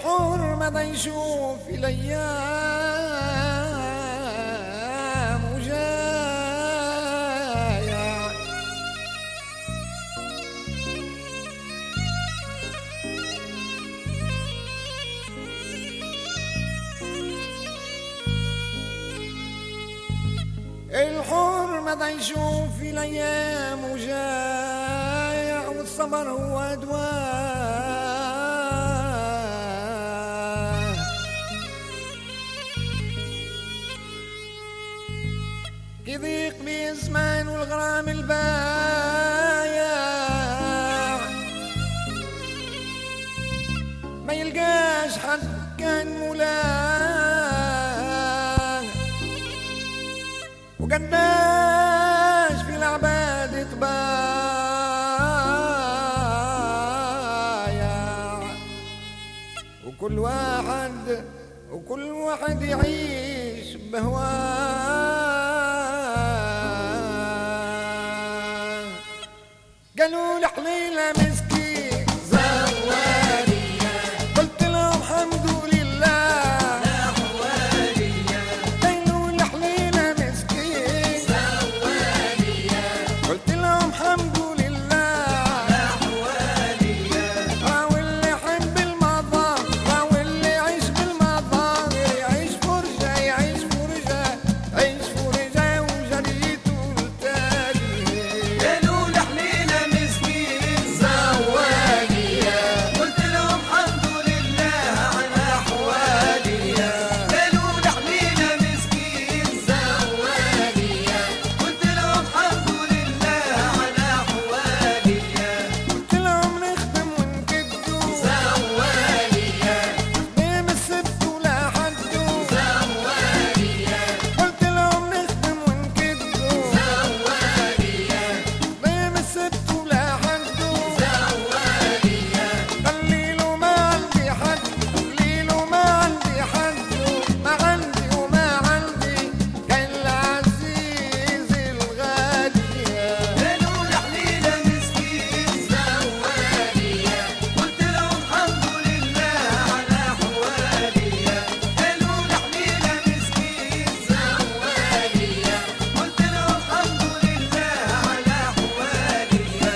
الحور ماذا يشوف الأيام وجاية. الحور ماذا يشوف الأيام وجاية، والصبر هو دواء. يضيق بيه الزمان والغرام البايع، ما يلقاش حد كان مولاه، وقداش في العباد طبايع، وكل واحد يعيش بهواه. قالوا الحليلة مسكين زوالية، قلت لهم حمد لله حوالية. قالوا الحليلة مسكين زوالية، قلت لهم حمد لله حوالية. راهو اللي يحب المظاهر، راهو اللي يعيش بالمظاهر، يعيش فرجة يعيش فرجة يعيش فرجة وجريته التالي. قالوا الحليلة مسكين زوالية، قلت لهم حمد لله على حوالية. قالوا الحليلة مسكين زوالية، قلت لهم حمد لله على حوالية. قلت لهم نخدم ونكدوا زوالية، نخدم السبت ولا حدو زوالية. قلت لهم نخدم ونكدوا زوالية، نخدم السبت ولا حدو زوالية. قليلو ما عندي حد، قليلو ما عندي حد، ما عندي وما عندي كان العزيز الغالية. قالوا الحليلة مسكين زوالية، قلت لهم حمد لله على حوالية. قالوا الحليلة مسكين زوالية، قلت لهم حمد لله على حوالية.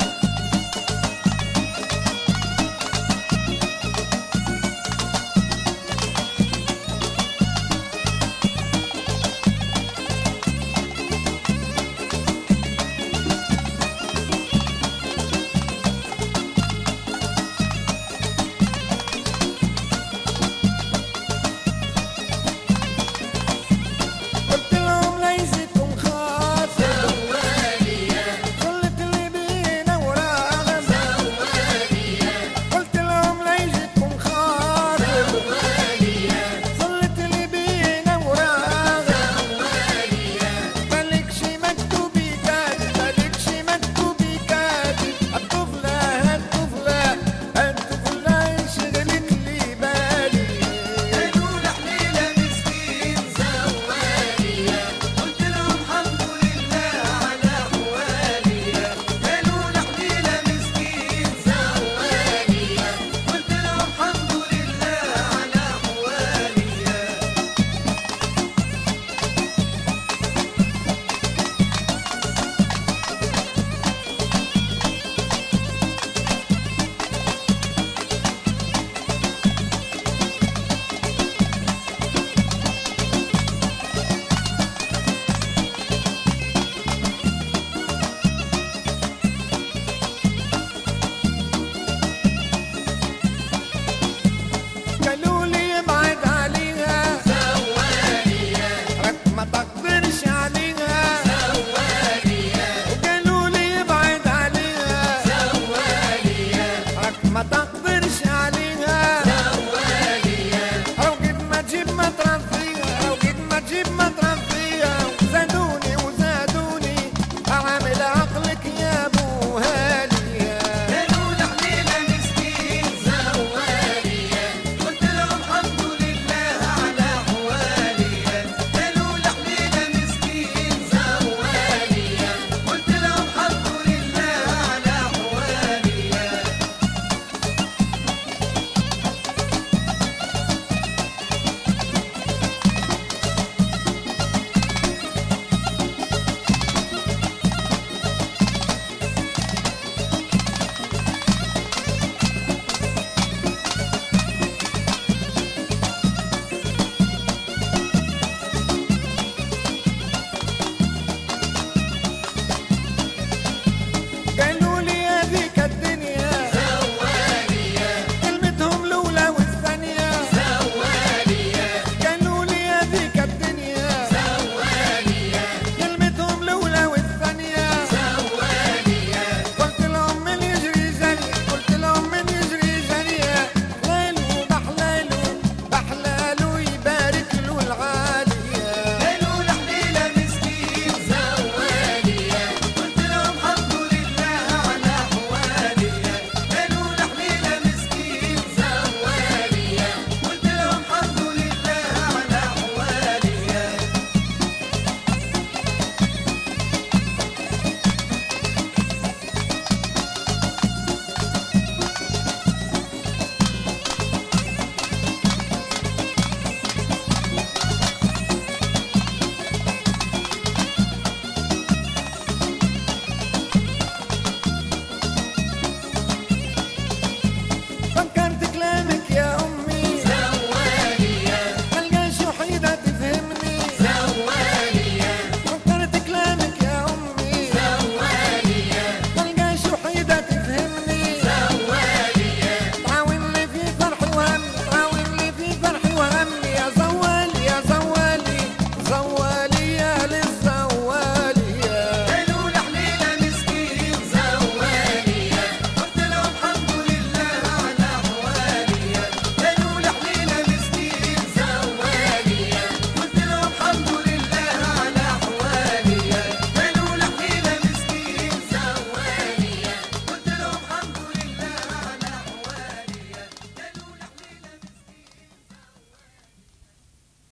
قلت لهم ليستكم خاطر زوالية، خلت اللي بينا وراغب زوالية. قلت لهم ليستكم خاطر زوالية، خلت اللي بينا وراغب زوالية. مالكش مكتوب كاتب، مالكش مكتوب كاتب. الطفلة الطفلة الطفلة انشغلت لي بالي. قالوا الحليلة مسكين زوالية، قلت لهم حمد لله على حوالية. قالوا الحليلة مسكين زوالية، قلت لهم حمد لله على حوالية. قالوا لي ابعد عليها زوالية، رك ما تقدرش عليها زوالية. وقالوا لي ابعد عليها زوالية، رك ما تقدرش عليها زوالية. او قد ما تجيب ما ترضيها، او قد ما تجيب ما